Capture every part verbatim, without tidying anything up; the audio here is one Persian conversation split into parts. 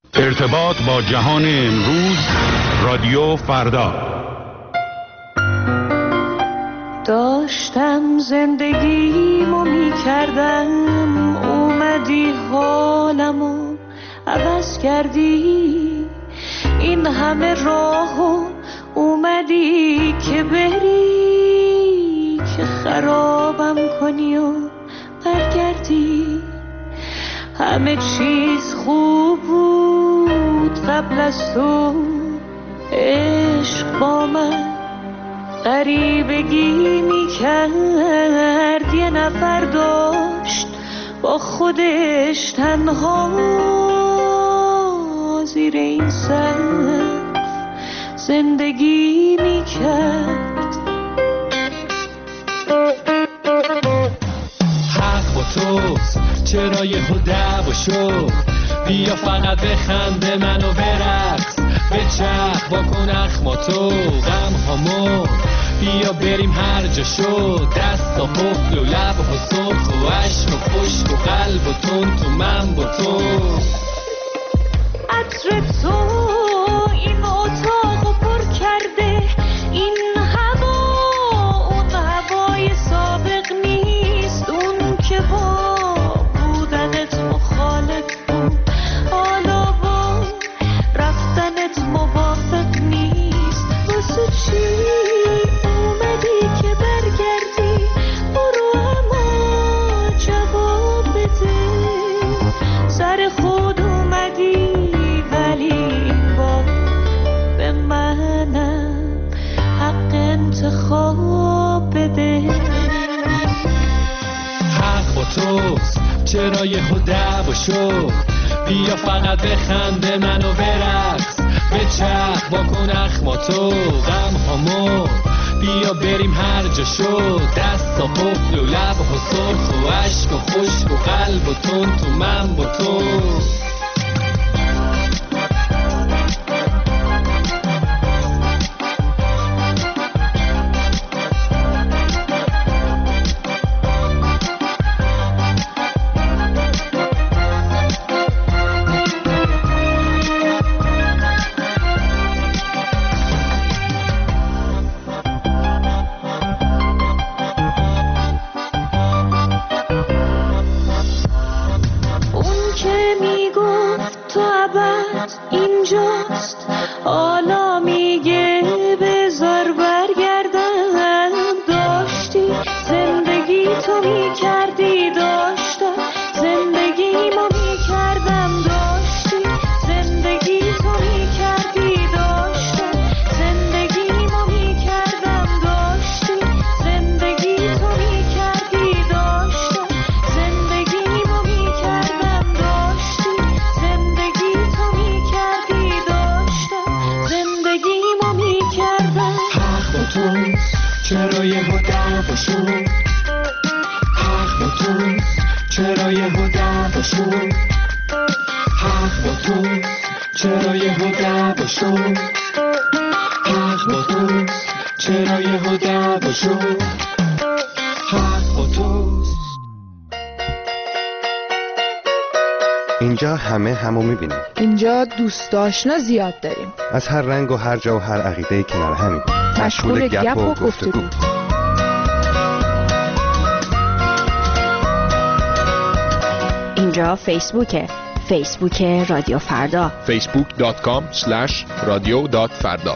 ارتباط با جهان امروز، رادیو فردا. داشتم زندگیمو میکردم، اومدی حالمو عوض کردی. این همه راهو اومدی که بری، که خرابم کنی و برگردی. همه چیز خوب بود قبل از تو، عشق با من غریبگی میکرد. یه نفر داشت با خودش تنها زیر این سقف زندگی میکرد. حق با توست، چرا یه دعوا شد؟ بیا فقط بخنده منو برقص، بچرخ واکن اخماتو غم هامو، بیا بریم هر جا شد. دست و قفل و لب و سرخ و عشق و خشک و قلب و تون تو من با تو. عطر تو این اتاقو پر کرده، این هوا اون هوای سابق نیست. اون که با بودنت مخالف بود، حالا با رفتنت موافق نیست. واسه چی اومدی که برگردی؟ برو اما جواب بده. سر خود اومدی ولی با به منم حق انتخاب بده. حق با توست، چرا یه دعوا شد؟ بیا فقط بخنده منو برقص، بچرخ واکن اخماتو غم هامو، بیا بریم هر جا شد. دست و قفل و لب و سرخ و عشق و خشک و قلب و تون تو من با تو. اینجاست حالا میگه بذار برگردم. داشتی زندگی تو میکردی، داشتم زندگی ما میکردم. داشتی زندگی تو میکردی، داشتم زندگی ما میکردم. داشتی زندگی تو میکردی، داشتم زندگی ما میکردم. داشتی زندگی تو میکردی، داشتم زندگی ما میکردم. حق با توست، چرا یه دعوا شد؟ حق با توست، چرا یه دعوا شد؟ حق با توست، چرا یه دعوا شد؟ حق با توست، چرا یه دعوا شد؟ حق با توست. اینجا همه همو میبینیم. اینجا دوست آشنا زیاد داریم، از هر رنگ و هر جا و هر عقیده‌ای کنار همین، مشغول گپ و گفتگو. اینجا فیسبوکه، فیسبوک رادیو فردا، فیسبوک دات کام اسلش رادیو دات فردا.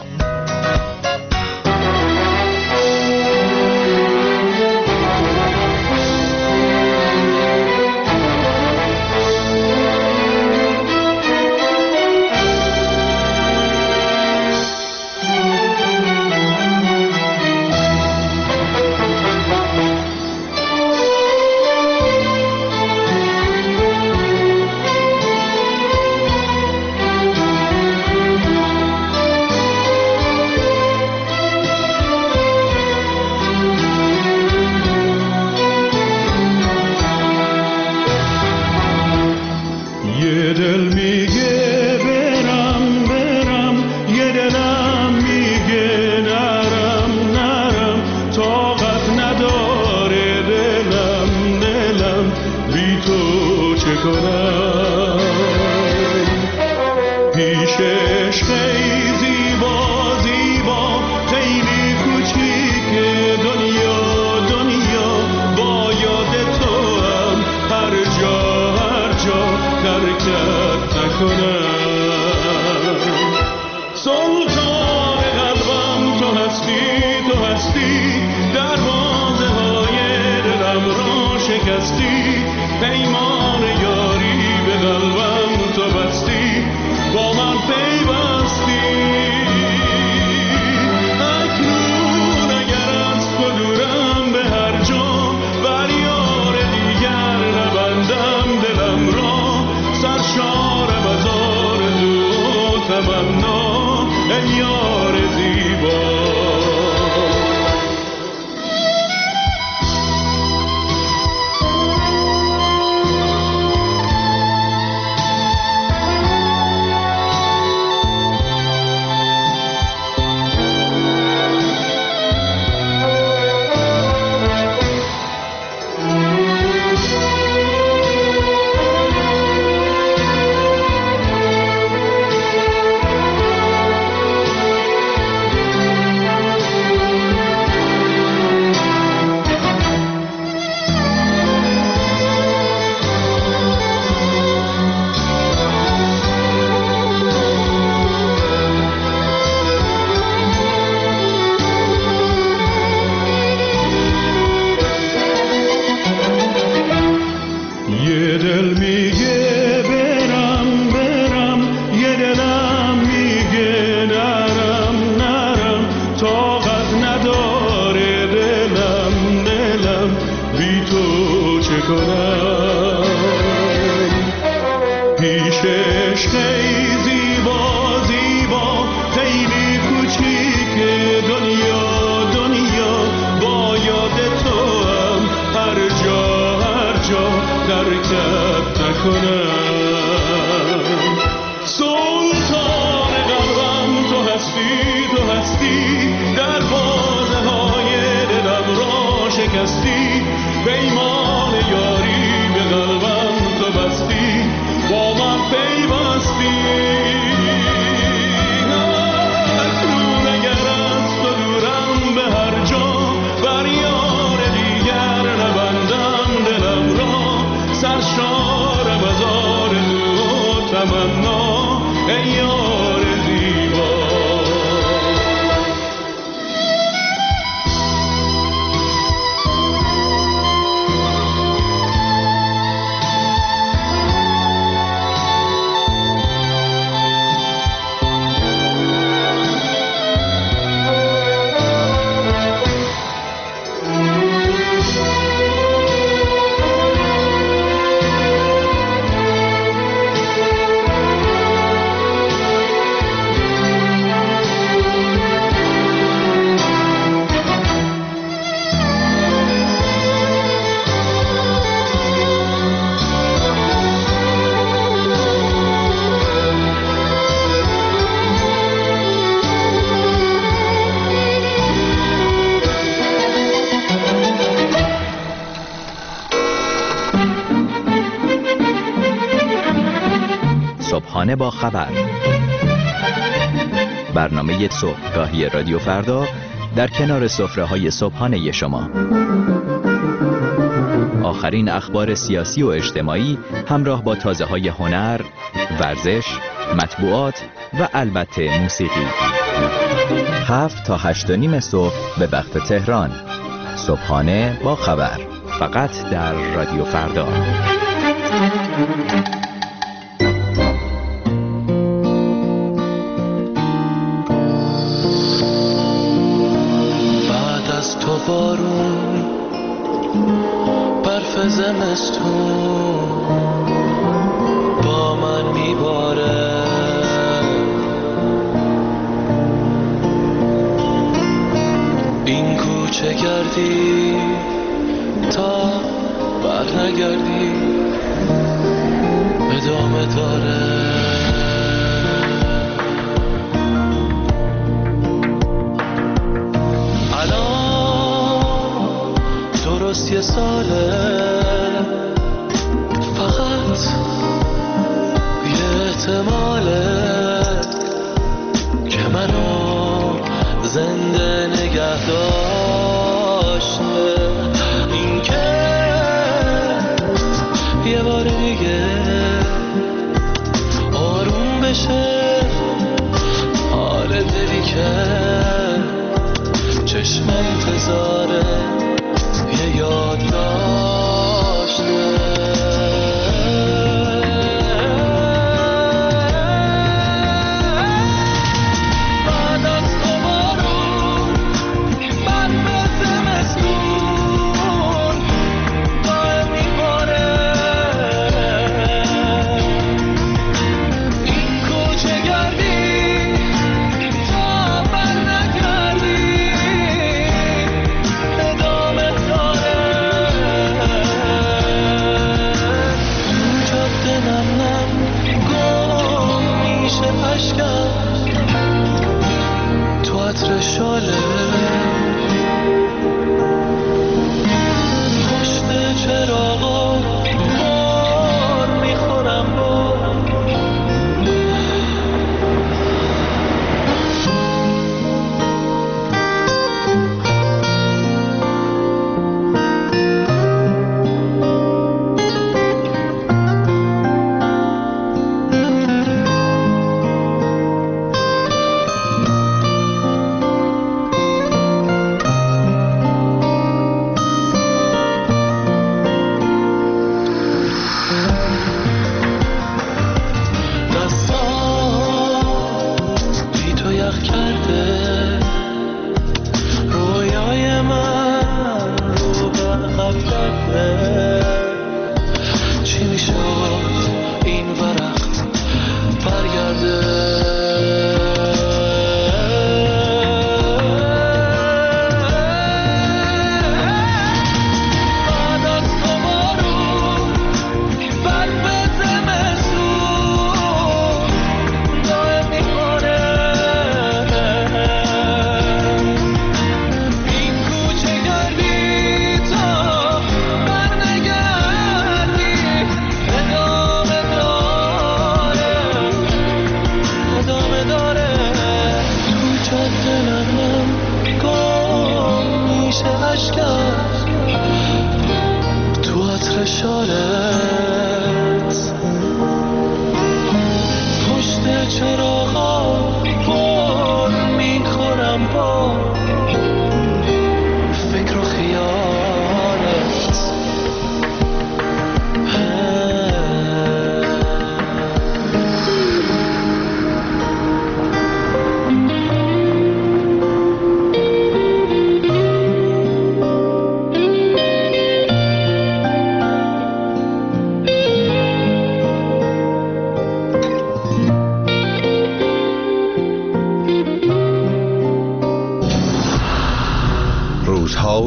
پیشش خیلی زیبا زیبا خیلی کوچیک دنیا دنیا با یاد تو هم هر جا هر جا ترکت نکنم. سلطان قلبم تو هستی تو هستی دروازه های دلم را شکستی پیمان یاری به قلبم تو بستی با من پیوستی. اکنون اگر از تو دورم به هر جا بر یار دیگر نبندم دلم را سرشارم از آرزو و تمنا ای یار زیبا. پیشش خیلی زیبا زیبا خیلی کوچیک دنیا دنیا با یاد تو هم هر جا هر جا ترکت نکنم. سلطان قلبم تو هستی تو هستی دروازه های دلم را شکستی پیمان یاری به قلبم تو بستی با من پیوستی. اکنون اگر از تو دورم به هر جا بر یار دیگر نبندم دلم را سرشارم از آرزو و تمنا ای یار زیبا. صبحانه با خبر، برنامه صبحگاهی رادیو فردا در کنار سفره‌های صبحانه شما. آخرین اخبار سیاسی و اجتماعی همراه با تازه‌های هنر، ورزش، مطبوعات و البته موسیقی. هفت تا هشت و نیم صبح به وقت تهران. صبحانه با خبر، فقط در رادیو فردا. تو بارون برف زمستون با من میباره، این کوچه گردی تا بر نگردی ادامه داره. درست یه ساله فقط یه احتماله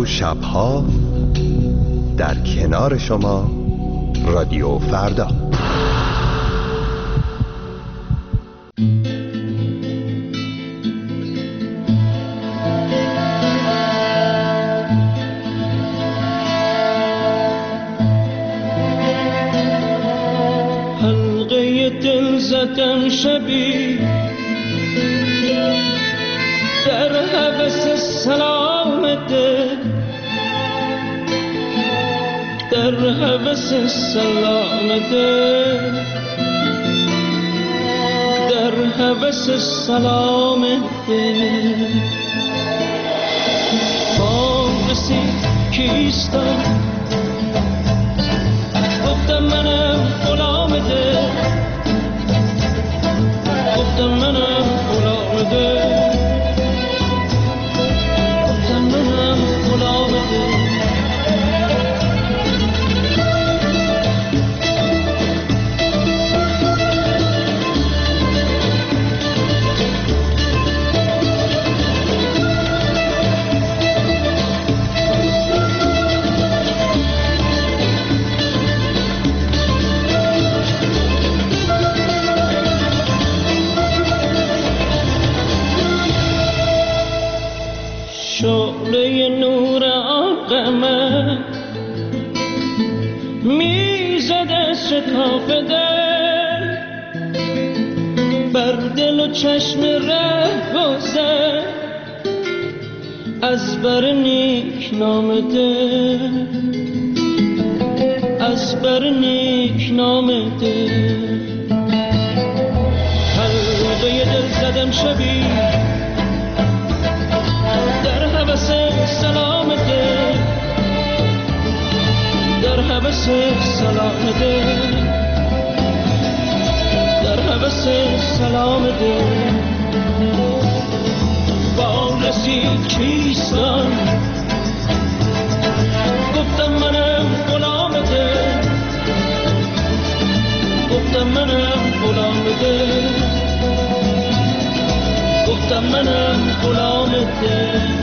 و شبها در کنار شما رادیو فردا. حلقه دل زدم شبی در هوس سلام دل، در هوس سلام دل، در هوس سلام دل. بام رسید کیستم، گفتم منم غلام دل، گفتم منم غلام دل، گفتم منم غلام دل. شعله نور آقمه میزد از شکاف دل، بر دل و چشم ره گذر از بر نیک نام دل، از بر نیک نام دل. حلقه دل زدم شبی در هوس سلام دل، در هوس سلام دل، در هوس سلام دل. با رسید کیستان، گفتم منم غلام دل، گفتم منم غلام دل، گفتم منم غلام دل.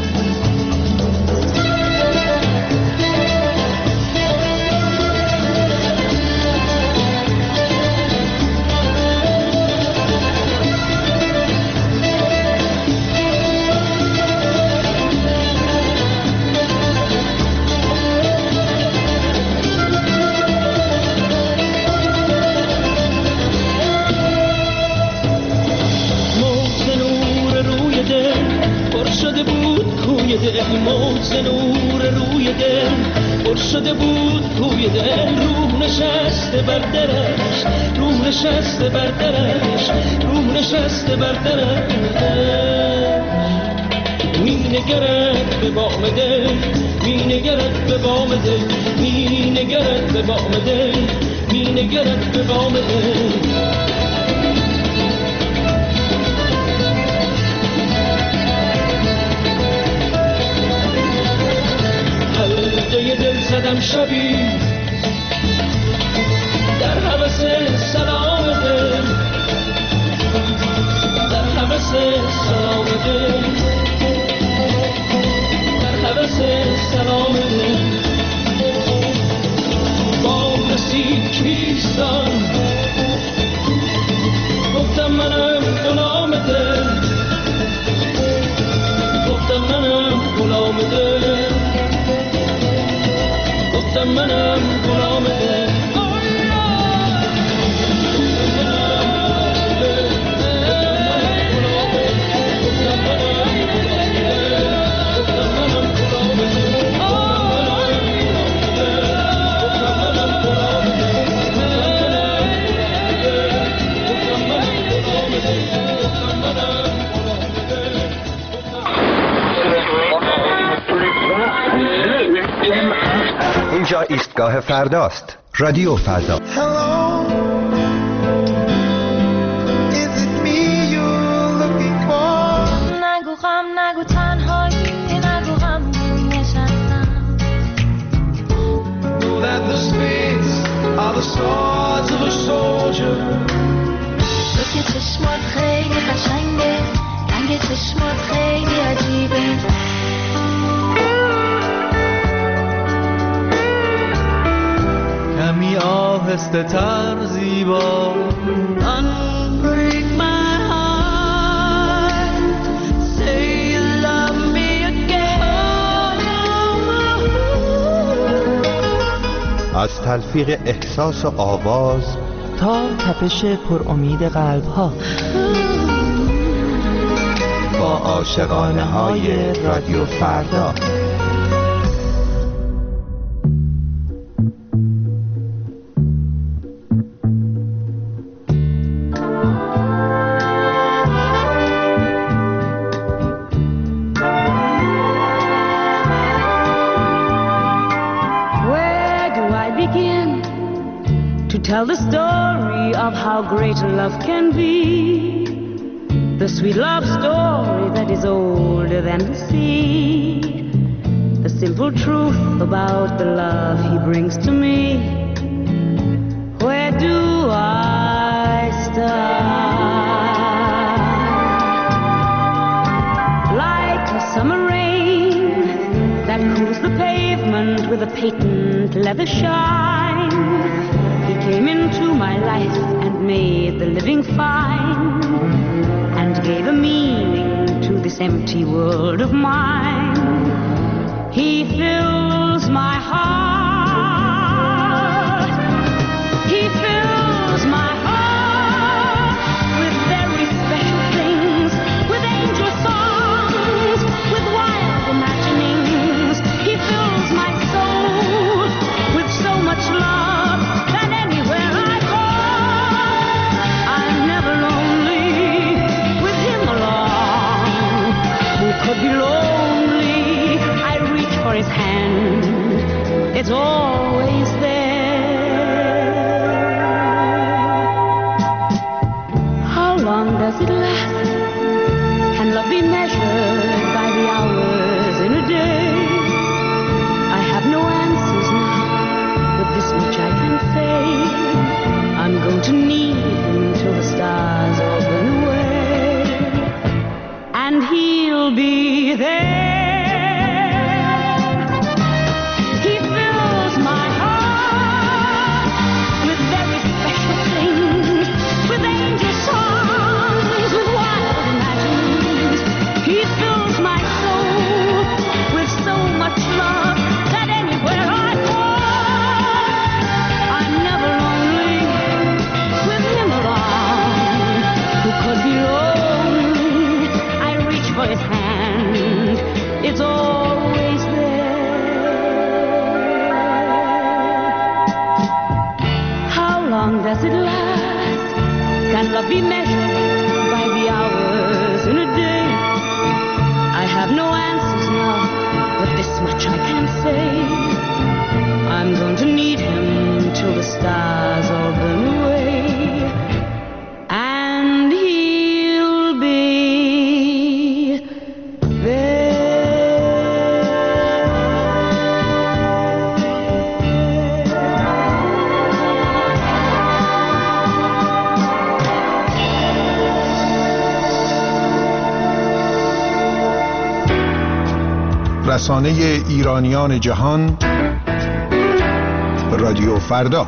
موج نور روی دل پر شده بود کوی دل، روح نشسته بر درش، روح نشسته بر درش، روح نشسته بر درش. می نگرد به بام دل، می نگرد به بام دل، می نگرد به بام دل، می نگرد به بام دل. حلقه دل زدم شبی در هوس سلام دل، در هوس سلام دل، در هوس سلام دل. با رسید کیستان، گفتم منم غلام دل، گفتم منم غلام دل، گفتم منم غلام دل. اینجا ایستگاه فرداست. رادیو فردا. نگو غم، نگو تنهایی، نگو غم نشستم. تو که چشمات خیلی قشنگه، رنگ چشمات خیلی عجیبه. خسته تر زیبا. Unbreak my heart, say you love me again. از تلفیق احساس و آواز تا تپش پر امید قلب ها، با عاشقانه های رادیو فردا. Tell the story of how great love can be, the sweet love story that is older than the sea, the simple truth about the love he brings to me. Where do I start? Like a summer rain that cools the pavement with a patent leather shine, came into my life and made the living fine, and gave a meaning to this empty world of mine. He fills my heart, he fills my heart with very special things, with angel songs, with wild imaginings. He fills my soul with so much love. Could be lonely, I reach for his hand, it's always there. How long does it last? Can love be measured by the hours in a day? I have no answers now, but this much I can say, I'm going to need him till the stars all burn away, and he'll be there. He fills my heart with very special things, with angel songs, with wild imaginings. He fills my soul with so much love that anywhere I go, I'm never lonely with him along. Who could be lonely? I reach for his hand, it's always there. How long does it last? Can love be measured by the hours in a day? I have no answers now, but this much I can say, I'm going to need him till the stars all burn away, and he'll be رسانه ایرانیان جهان، رادیو فردا.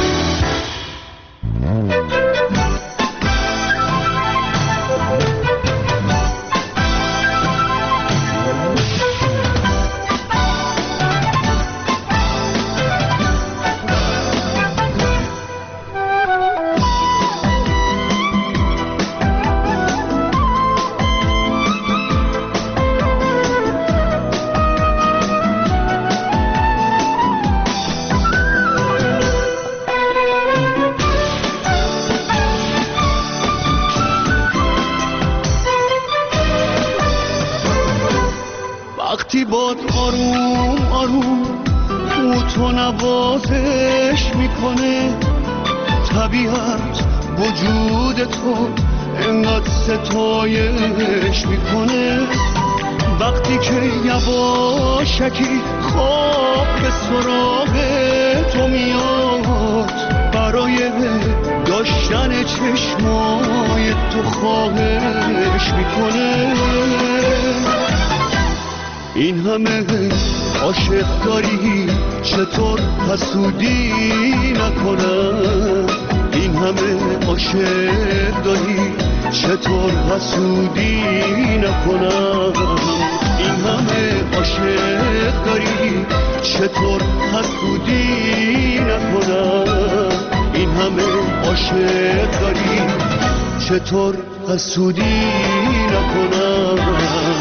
وقتی باد آروم آروم فوت و نوازش میکنه، طبیعت وجود تو انقدر ستایش میکنه. وقتی که یواشکی خواب به سراغ تو میاد، برای داشتن چشمای تو خواهش میکنه. این همه عاشق داری چطور حسودی نکنم، این همه عاشق داری چطور حسودی نکنم، این همه عاشق داری چطور حسودی نکنم، این همه عاشق داری چطور حسودی نکنم.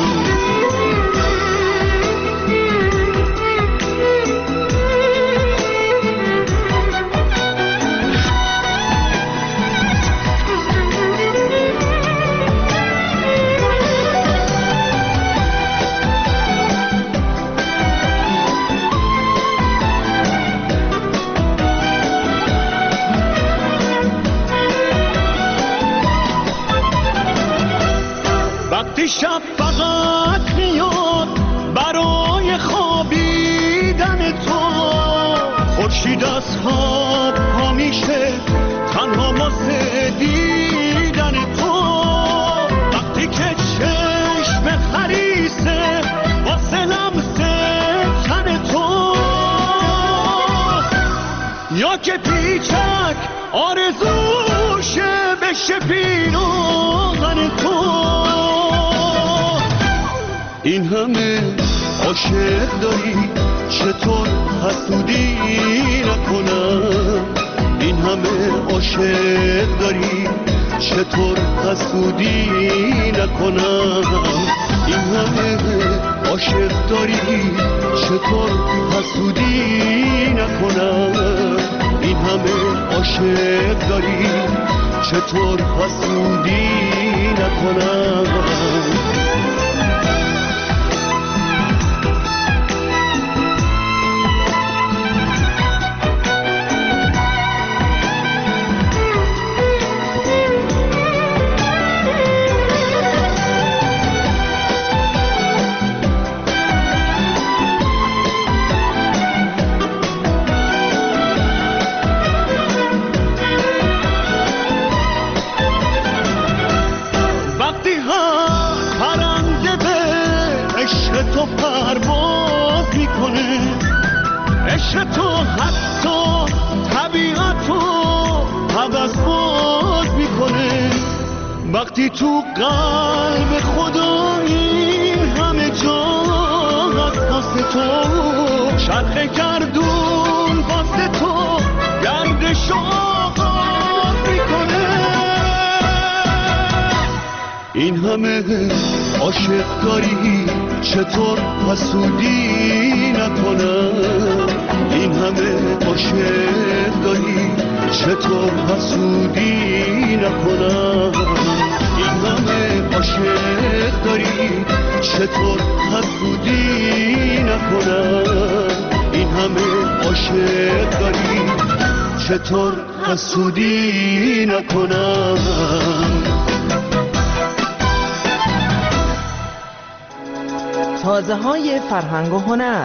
شب فقط میاد برای خوابیدن تو، خورشید از خواب پا میشه تنها واسه دیدن تو، وقتی که چشم خریسه واسه لمس تن تو، یا که پیچک آرزوشه بشه پیراهن تو، این همه عاشق داری چطور حسودی نکنم، این همه عاشق داری چطور حسودی نکنم، این همه عاشق داری چطور حسودی نکنم، این همه عاشق داری چطور حسودی نکنم. تو پرواز میکنه، عشق تو حتی طبیعت رو حوض باز میکنه، وقتی تو قلب خدا این همه جا از واسه تو، شرق گردون واسه تو گردش آغاز میکنه، این همه عاشق داری چطور حسودی نکنم، این همه عاشق داری چطور حسودی نکنم، این همه عاشق داری چطور حسودی نکنم، این همه عاشق داری چطور حسودی نکنم. تازه های فرهنگ و هنر.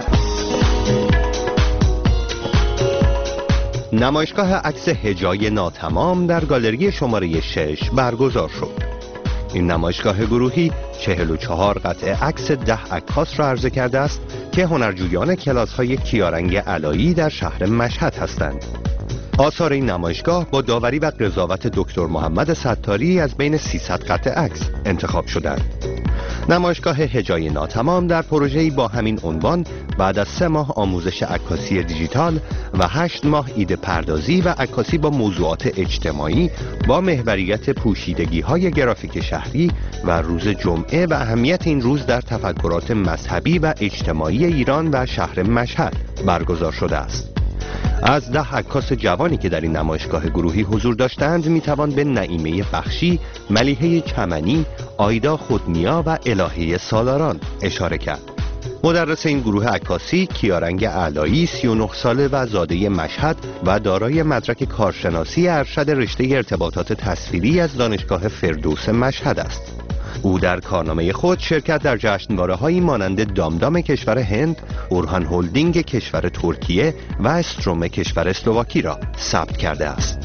نمایشگاه عکس هجای ناتمام در گالری شماره شش برگزار شد. این نمایشگاه گروهی چهل و چهار قطعه عکس ده عکاس را عرضه کرده است که هنرجویان کلاس های کیارنگ علایی در شهر مشهد هستند. آثار این نمایشگاه با داوری و قضاوت دکتر محمد ستاری از بین سیصد قطعه عکس انتخاب شدند. نمایشگاه هجای ناتمام در پروژه‌ای با همین عنوان بعد از سه ماه آموزش عکاسی دیجیتال و هشت ماه ایده پردازی و عکاسی با موضوعات اجتماعی با محوریت پوشیدگی‌های گرافیک شهری و روز جمعه و اهمیت این روز در تفکرات مذهبی و اجتماعی ایران و شهر مشهد برگزار شده است. از ده عکاس جوانی که در این نمایشگاه گروهی حضور داشتند میتوان به نعیمه بخشی، ملیحه چمنی، آیدا خودنیا و الهه سالاران اشاره کرد. مدرس این گروه عکاسی کیارنگ علایی سی و نه ساله و زاده مشهد و دارای مدرک کارشناسی ارشد رشته ارتباطات تصویری از دانشگاه فردوس مشهد است. او در کارنامه خود شرکت در جشنواره‌هایی مانند دامدام کشور هند، اورهان هولدینگ کشور ترکیه و استروم کشور اسلواکی را ثبت کرده است.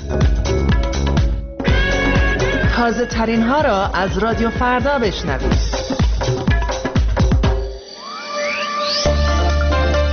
تازه ترین ها را از رادیو فردا بشنوید.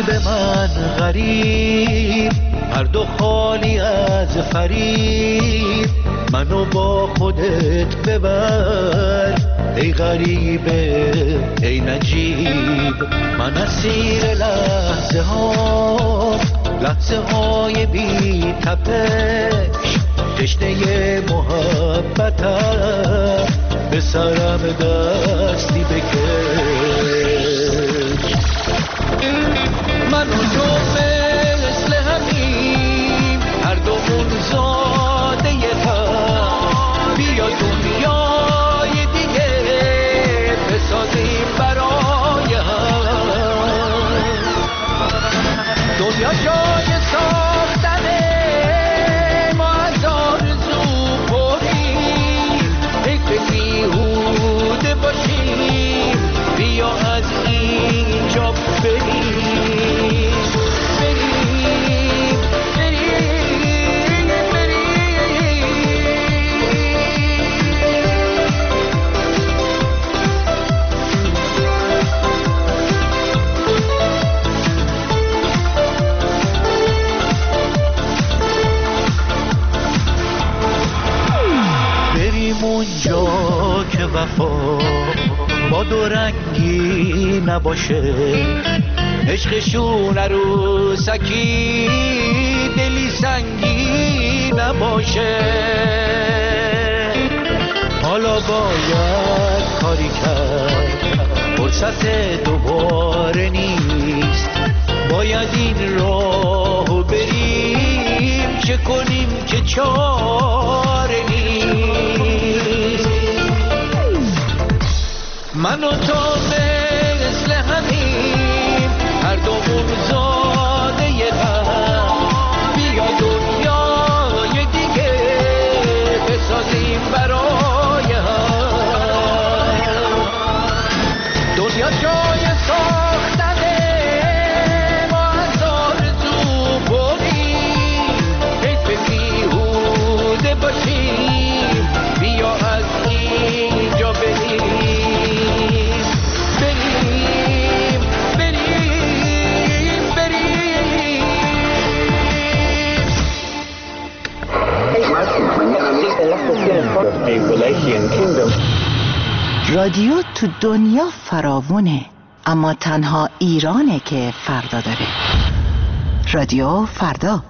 غریب من غریب، هر دو خالی از فریب، منو با خودت ببر ای غریبه ای نجیب. من اسیر لحظه ها، لحظه های بی تپش، تشنه محبتم، به سرم دستی بکش. من و تو مثل همیم، هر دومون زاده هم، بیا دنیای دیگه بسازیم برای هم. دنیا جای ساختنه، ما از آرزو پریم، حیف بیهوده باشیم، بیا از اینجا بریم بریم بریم بریم. بریم اونجا که وفا با دو رنگی نباشه، عشقشون عروسکی دلی سنگی نباشه. حالا باید کاری کرد، فرصت دوباره نیست، باید این راهو بریم، چه کنیم که چاره نیست. من و تو مثل همیم، هر دومون زاده هم، بیا دنیای دیگه بسازیم برای هم. دنیا جای ساختنه، ما از آرزو بریم، حیف بیهوده باشیم، بیا از اینجا بریم بریم بریم بریم. رادیو تو دنیا فراوونه، اما تنها ایرانه که فردا داره. رادیو فردا.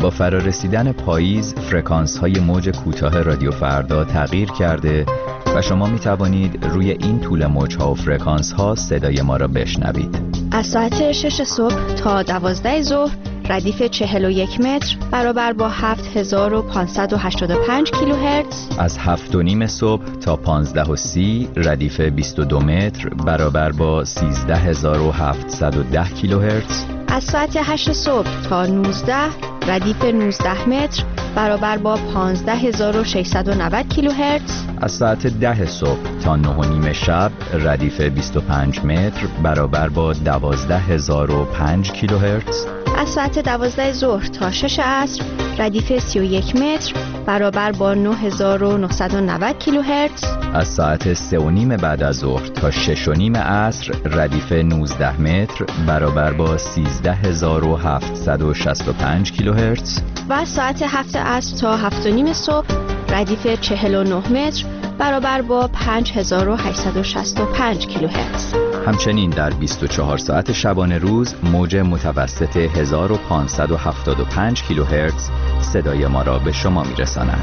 با فرارسیدن پاییز فرکانس های موج کوتاه رادیو فردا تغییر کرده و شما می توانید روی این طول موج ها و فرکانس ها صدای ما را بشنوید. از ساعت شش صبح تا دوازده ظهر ردیف چهل و یک متر برابر با هفت هزار و پانصد و هشتاد و پنج کیلوهرتز. از هفت و نیم صبح تا پانزده و سی ردیف بیست و دو متر برابر با سیزده هزار و هفتصد و ده کیلوهرتز. از ساعت هشت صبح تا نوزده ردیف نوزده متر برابر با پانزده هزار و ششصد و نود کیلوهرتز. از ساعت ده صبح تا نه و نیم شب ردیف بیست و پنج متر برابر با دوازده هزار و پنج کیلوهرتز. از ساعت دوازده ظهر تا شش عصر ردیف سی و یک متر برابر با نه هزار و نهصد و نود کیلوهرتز. از ساعت سه و نیم بعد از ظهر تا شش و نیم عصر ردیف نوزده متر برابر با سیزده هزار و هفتصد و شصت و پنج کیلوهرتز. و از ساعت هفت عصر تا هفت و نیم صبح ردیف چهل و نه متر برابر با پنج هزار و هشتصد و شصت و پنج کیلوهرتز. همچنین در بیست و چهار ساعت شبانه روز موج متوسط هزار و پانصد و هفتاد و پنج کیلوهرتز صدای ما را به شما می‌رساند.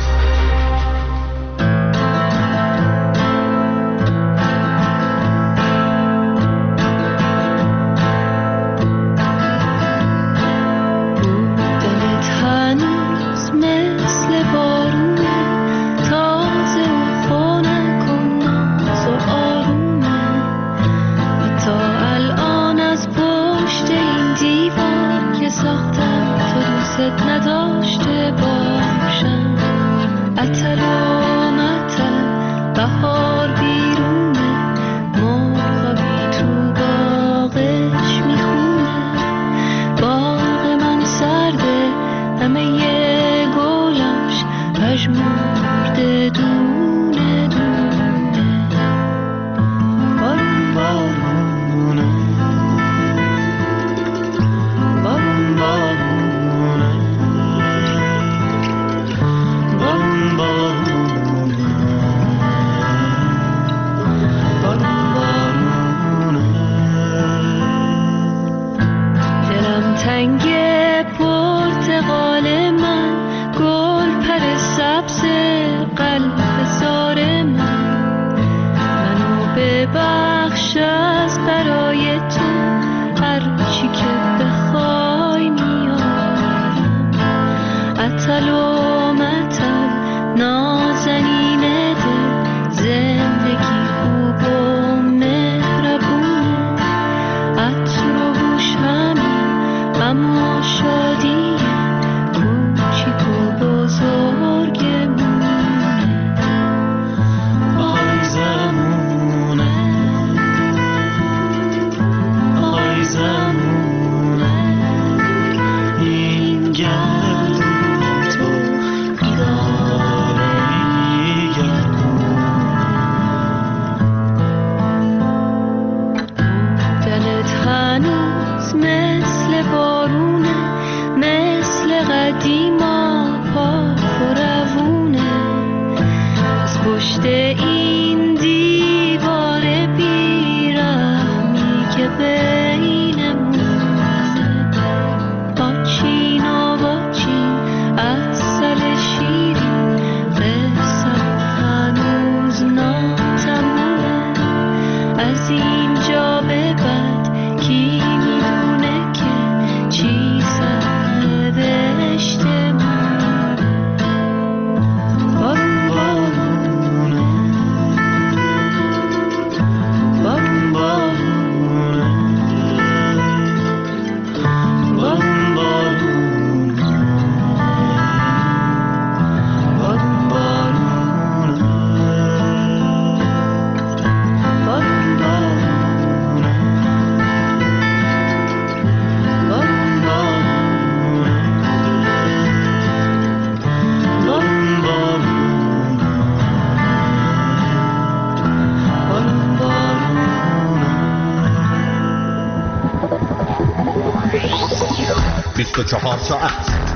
بیست و چهار ساعت،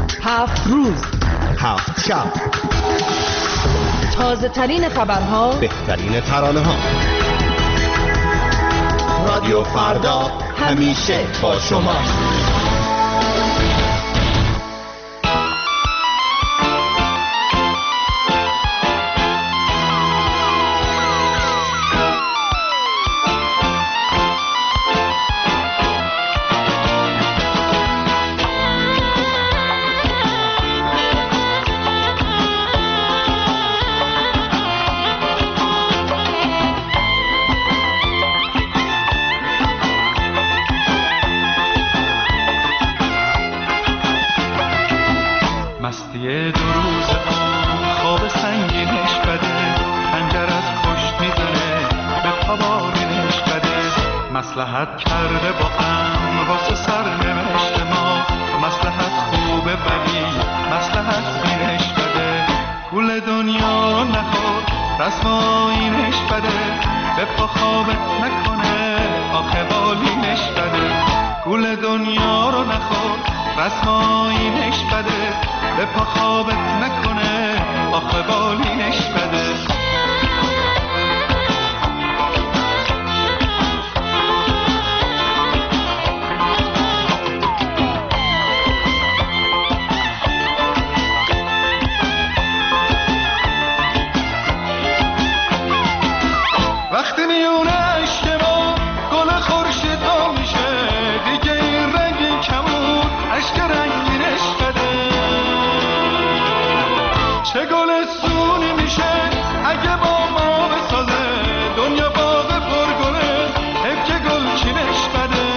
هفت روز، هفت شب، تازه ترین خبرها، بهترین ترانه ها. رادیو فردا همیشه با شما. مستی دو روز آن خواب سنگینش بده، خنجر از پشت میزنه به پابالینش بده. مصلحت کرده با هم واسه سرنوشت ما، مصلحت خوبه ولی مصلحت بینش بده. گول دنیا رو نخور رسم آیینش بده، به پا خوابت نکنه آخه بالینش بده. گول دنیا رو نخور رسم آیینش بده، به پا خوابت نکنه آخه بالینش بده. وقتی میونه اشتما گل خورشید ها میشه، دیگه این رنگی کمون عشق رنگینش بده. چه گل سونی میشه اگه با ما بسازه، دنیا باغ پرگله حیف که گل چینش بده.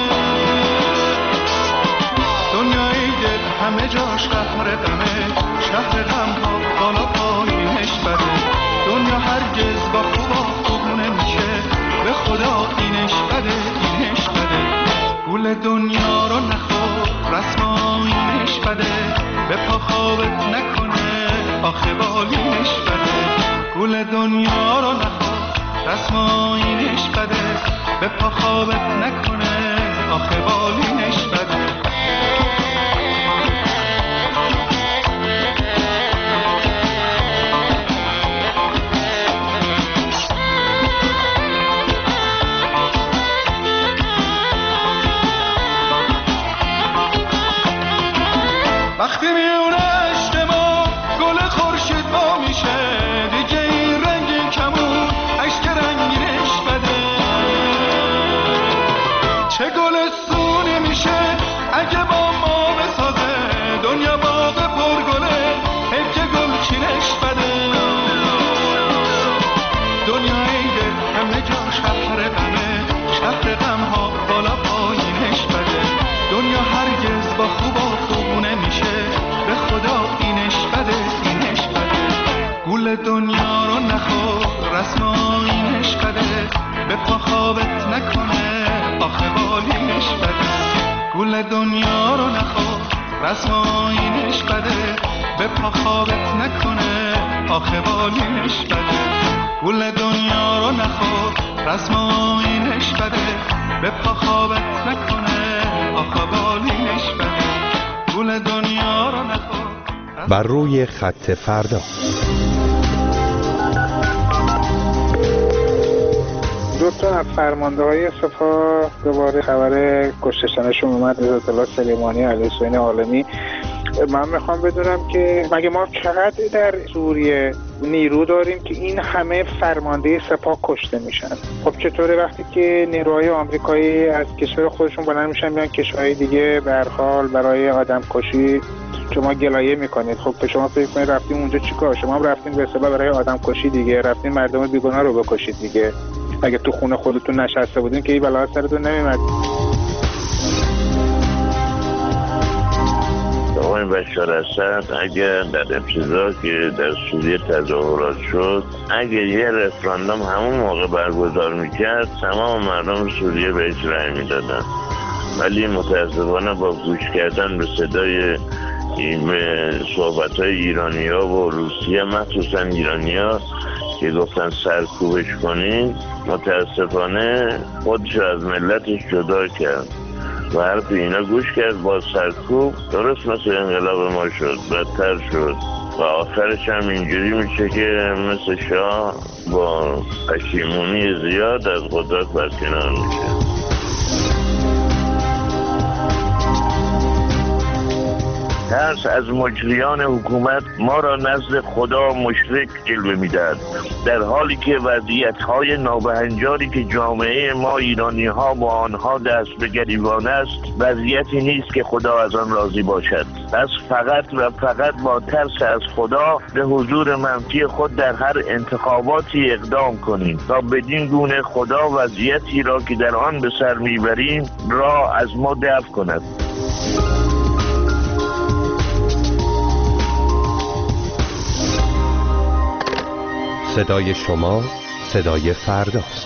دنیایی دل همه جاش قهر غمه، شهر غم ها بالا پایینش بده. دنیا هرگز با خوبا خوب نمیشه، به خدا اینش بده اینش بده. گول دنیا رو نخور رسم آیینش بده، به پا خوابت نکنه آخه بالینش بده. گول دنیا رو نخور رسم آیینش بده، به پا خوابت نکنه آخه بالینش بده. وقتی میونه اشتما گل خورشید ها میشه، دیگه این رنگین کمون عشق رنگینش بده. چه گل سونی میشه اگه با ما بسازه، دنیا باغ پرگله حیف که گل چینش بده. دنیای دل همه جاش قهر غمه، شهر غم ها بالا پایینش بده. دنیا هرگز با خوبا خوب نمیشه، به خدا اینش بده اینش بده. گول دنیا رو نخور رسم آیینش بده، به پا خوابت نکنه آخه بالینش بده. گول دنیا رو نخور رسم آیینش بده، به پا خوابت نکنه آخه بالینش بده. گول دنیا رو نخور رسم آیینش بده، به پا خوابت نکنه آخه بالینش بده. گول دنیا رو نخور. بر روی خط فردا. دو تا از فرمانده های سپاه دوباره خبر کشتشنشون اومد، رضایت الله سلیمانی علی حسین عالمی. من میخوام بدونم که مگه ما چقدر در سوریه نیرو داریم که این همه فرمانده سپاه کشته میشن؟ خب چطوره وقتی که نیروهای آمریکایی از کشور خودشون بلند میشن میان کشورهای دیگه به هر حال برای آدم کشی شما گلایه میکنید؟ خب به شما فکر کنید رفتیم اونجا چیکار؟ شما هم رفتین به اصطلاح برای آدم کشی دیگه، رفتین مردم بیگناه رو بکشید دیگه. اگه تو خونه خودتون نشسته بودین که این بلا سرتون نمیومد. آقای بشار اسد اگر در ابتدا که در سوریه تظاهرات شد، اگر یه رفراندوم همون موقع برگزار میکرد، تمام مردم سوریه بهش رأی میدادن. ولی متاسفانه با گوش کردن به صدای به صحبت‌های ایرانی‌ها و روسیه، مخصوصا ایرانی‌ها که گفتن سرکوبش کنین، متاسفانه خودش از ملتش جدا کرد و حرف اینا گوش کرد. با سرکوب درست مثل انقلاب ما شد، بدتر شد و آخرش هم اینجوری میشه که مثل شاه با پشیمونی زیاد از قدرت برکنار میشه. ترس از مجریان حکومت ما را نزد خدا مشرک جلوه می‌دهد، در حالی که وضعیت‌های نابهنجاری که جامعه ما ایرانی‌ها با آنها دست به گریبان است، وضعیتی نیست که خدا از آن راضی باشد. پس فقط و فقط با ترس از خدا به حضور منفی خود در هر انتخاباتی اقدام کنیم تا بدین گونه خدا وضعیتی را که در آن به سر می‌بریم را از ما دفع کند. صدای شما صدای فرداست.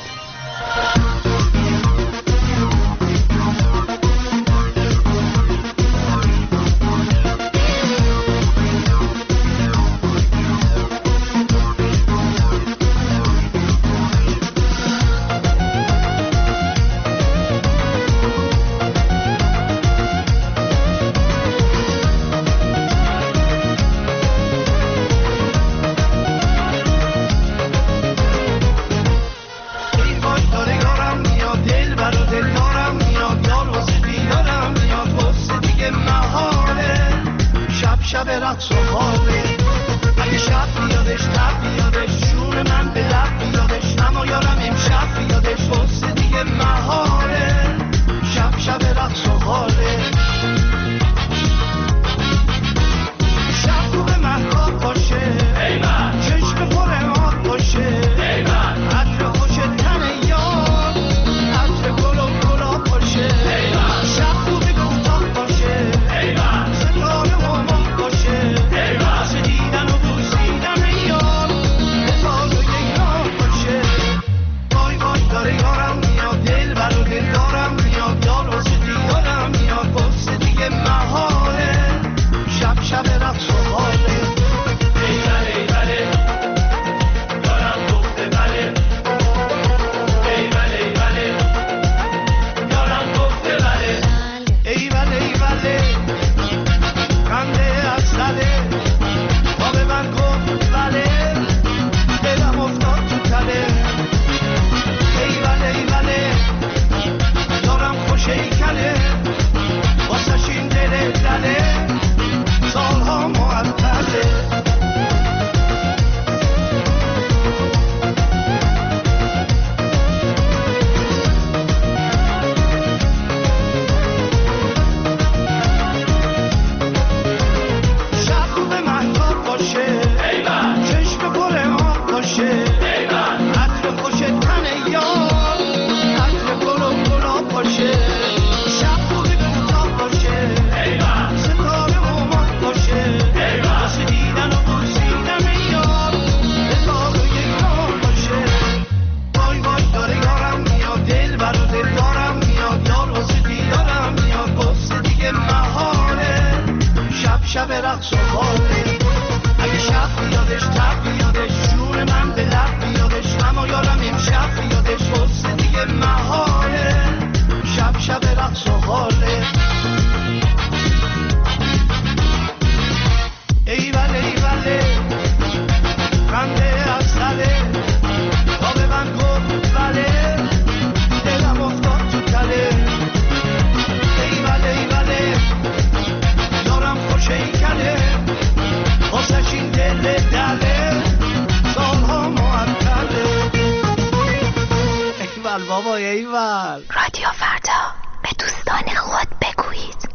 رادیو فردا، به دوستان خود بگویید.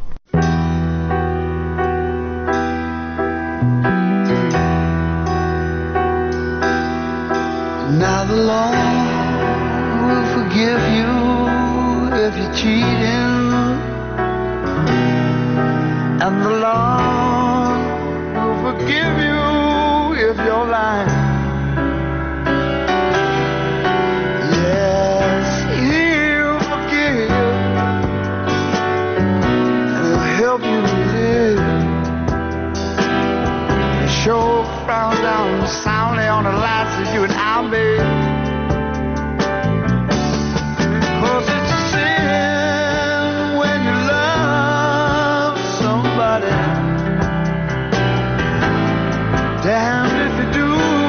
Now the law will forgive you if you're cheating, and the law will forgive you if you're lying. Show frown down soundly on the lights that you and I made. Cause it's a sin when you love somebody. Damn if you do.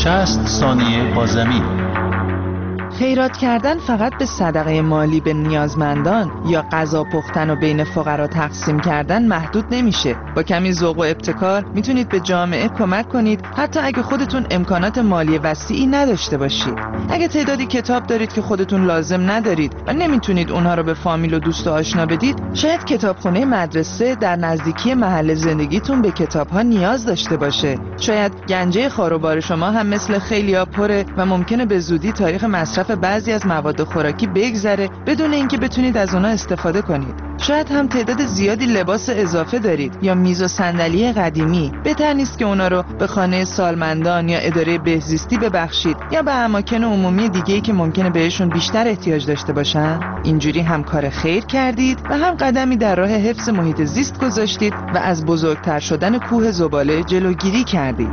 شصت ثانیه با زمین. خیرات کردن فقط به صدقه مالی به نیازمندان یا غذا پختن و بین فقرا تقسیم کردن محدود نمیشه. با کمی ذوق و ابتکار میتونید به جامعه کمک کنید، حتی اگه خودتون امکانات مالی وسیعی نداشته باشید. اگه تعدادی کتاب دارید که خودتون لازم ندارید و نمیتونید اونها رو به فامیل و دوست و آشنا بدید، شاید کتابخونه مدرسه در نزدیکی محل زندگیتون به کتاب‌ها نیاز داشته باشه. شاید گنجه خاروبار شما هم مثل خیلی‌ها پره و ممکنه به زودی تاریخ مصرف بعضی از مواد خوراکی بگذره بدون اینکه بتونید از اونها استفاده کنید. شاید هم تعداد زیادی لباس اضافه دارید یا میز و صندلی قدیمی. بهتر نیست که اونا رو به خانه سالمندان یا اداره بهزیستی ببخشید یا به اماکن عمومی دیگه‌ای که ممکنه بهشون بیشتر احتیاج داشته باشن. اینجوری هم کار خیر کردید و هم قدمی در راه حفظ محیط زیست گذاشتید و از بزرگتر شدن کوه زباله جلوگیری کردید.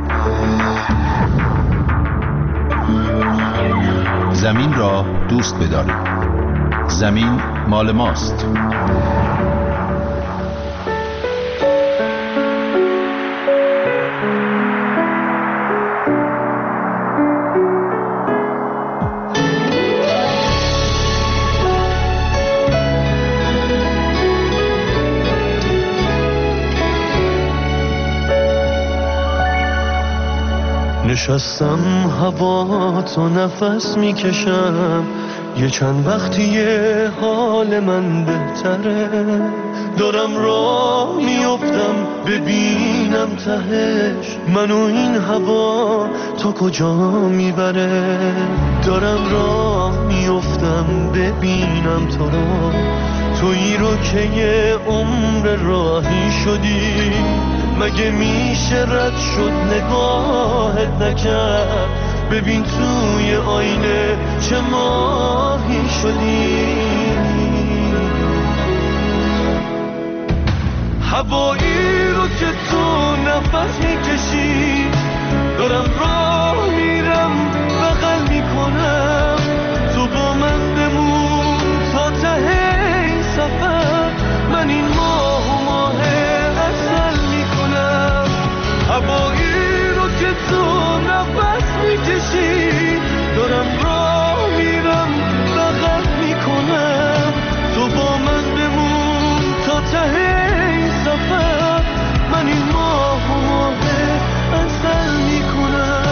زمین را دوست بدارید. زمین مال ماست. نشستم هوا تو نفس میکشم، یه چند وقتیه حال من بهتره. دارم راه میافتم ببینم تهش منو این هوا تا کجا میبره. دارم راه میافتم ببینم تو رو، تویی رو که یه عمر راهی شدی. مگه میشه رد شد نگاهت نکرد؟ ببین توی آینه چه ماهی شدی. هوایی رو که تو نفس میکشی، دارم راه میرم بغل میکنم. تو با من بمون تا ته این سفر، من این ماه و ماه اصل میکنم. هوایی رو که تو نفس میکشی، دارم راه میرم بغل میکنم. تو با من بمون تا ته این سفر، من این ماه و ماه اصل میکنم.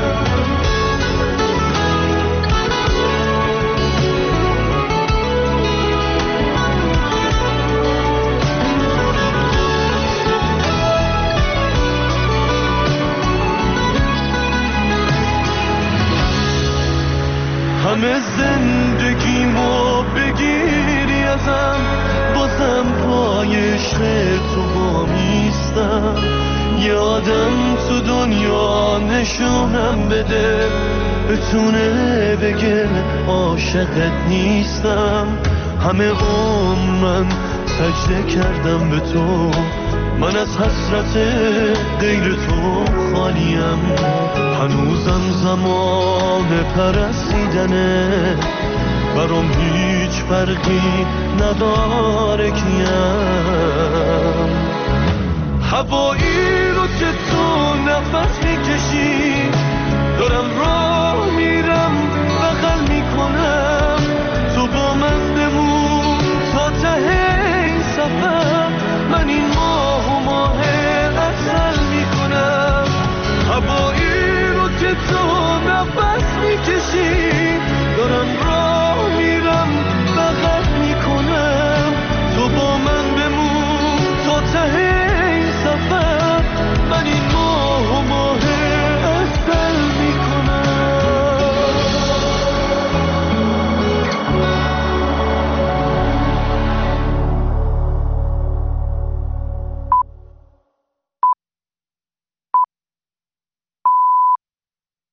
همه زندگیمو بگیری ازم، بازم پای عشق تو وامیستم. یه آدم تو دنیا نشونم بده، بتونه بگه عاشقت نیستم. همه عمر من سجده کردم به تو، من از حسرت غیر تو خالیم. هنوزم زمان پرستیدنه، برام هیچ فرقی نداره کیم. هوایی رو که تو نفس میکشی،